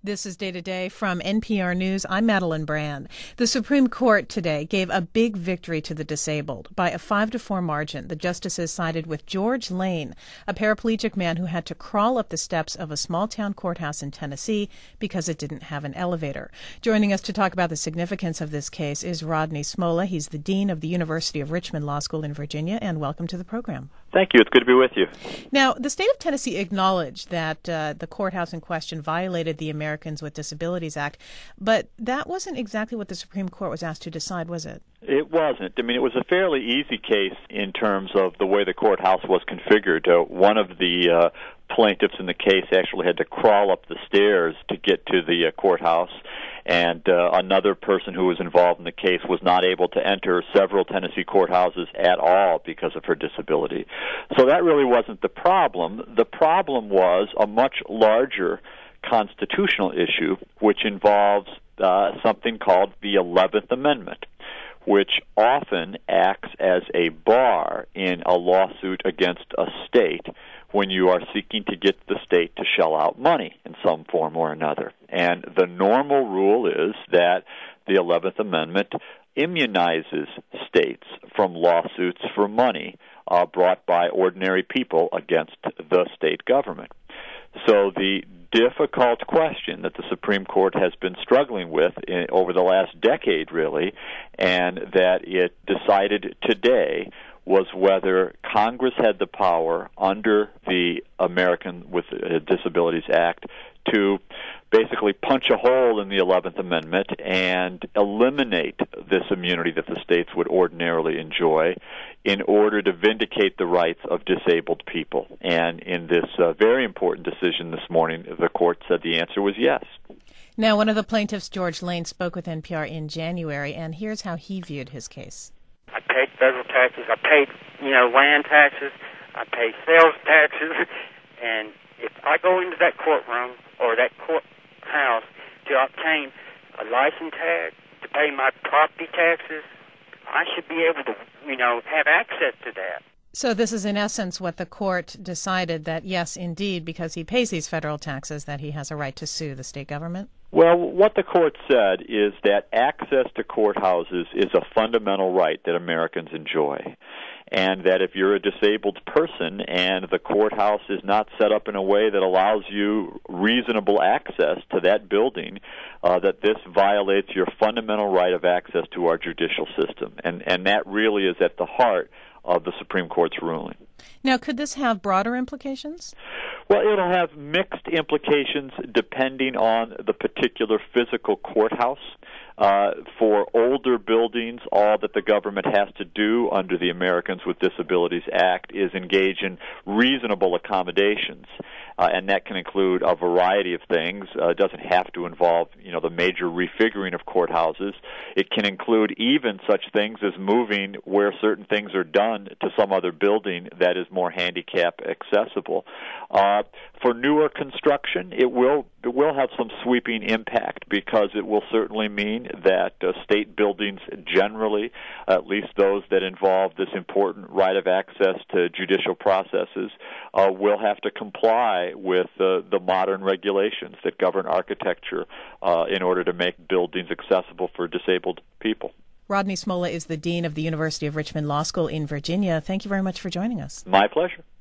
This is Day to Day from NPR News. I'm Madeline Brand. The Supreme Court today gave a big victory to the disabled. By a 5-4 margin, the justices sided with George Lane, a paraplegic man who had to crawl up the steps of a small-town courthouse in Tennessee because it didn't have an elevator. Joining us to talk about the significance of this case is Rodney Smolla. He's the dean of the University of Richmond Law School in Virginia, and welcome to the program. Thank you. It's good to be with you. Now, the state of Tennessee acknowledged that the courthouse in question violated the Americans with Disabilities Act, but that wasn't exactly what the Supreme Court was asked to decide, was it? It wasn't. I mean, it was a fairly easy case in terms of the way the courthouse was configured. One of the plaintiffs in the case actually had to crawl up the stairs to get to the courthouse, and another person who was involved in the case was not able to enter several Tennessee courthouses at all because of her disability. So that really wasn't the problem. The problem was a much larger constitutional issue, which involves something called the 11th Amendment, which often acts as a bar in a lawsuit against a state when you are seeking to get the state to shell out money in some form or another. And the normal rule is that the 11th Amendment immunizes states from lawsuits for money brought by ordinary people against the state government. So the difficult question that the Supreme Court has been struggling with over the last decade, really, and that it decided today was whether Congress had the power under the American with Disabilities Act to basically punch a hole in the 11th Amendment and eliminate this immunity that the states would ordinarily enjoy in order to vindicate the rights of disabled people. And in this very important decision this morning, the court said the answer was yes. Now, one of the plaintiffs, George Lane, spoke with NPR in January, and here's how he viewed his case. I paid federal taxes, I paid, land taxes, I paid sales taxes, and if I go into that courtroom or that courthouse to obtain a license tag, to pay my property taxes, I should be able to, have access to that. So this is in essence what the court decided, that yes, indeed, because he pays these federal taxes, that he has a right to sue the state government? Well, what the court said is that access to courthouses is a fundamental right that Americans enjoy, and that if you're a disabled person and the courthouse is not set up in a way that allows you reasonable access to that building, that this violates your fundamental right of access to our judicial system. And that really is at the heart of the Supreme Court's ruling. Now, could this have broader implications? Well, it'll have mixed implications depending on the particular physical courthouse. For older buildings, all that the government has to do under the Americans with Disabilities Act is engage in reasonable accommodations, and that can include a variety of things. It doesn't have to involve, the major refiguring of courthouses. It can include even such things as moving where certain things are done to some other building that is more handicap accessible. For newer construction, it will have some sweeping impact, because it will certainly mean that state buildings generally, at least those that involve this important right of access to judicial processes, will have to comply with the modern regulations that govern architecture in order to make buildings accessible for disabled people. Rodney Smolla is the dean of the University of Richmond Law School in Virginia. Thank you very much for joining us. My pleasure.